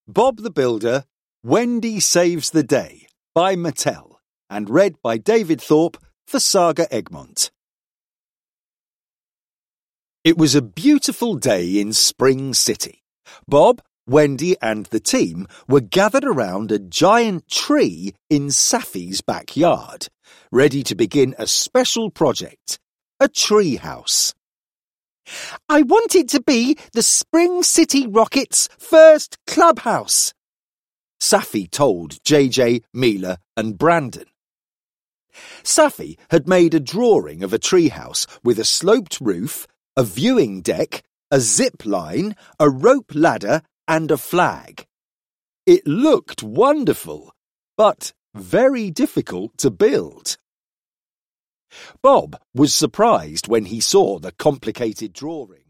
Bob the Builder, Wendy Saves the Day by Mattel and read by David Thorpe for Saga Egmont. It was a beautiful day in Spring City. Bob, Wendy and the team were gathered around a giant tree in Safi's backyard, ready to begin a special project, a tree house. I want it to be the Spring City Rockets' first clubhouse, Safi told JJ, Mila and Brandon. Safi had made a drawing of a treehouse with a sloped roof, a viewing deck, a zip line, a rope ladder and a flag. It looked wonderful, but very difficult to build. Bob was surprised when he saw the complicated drawing.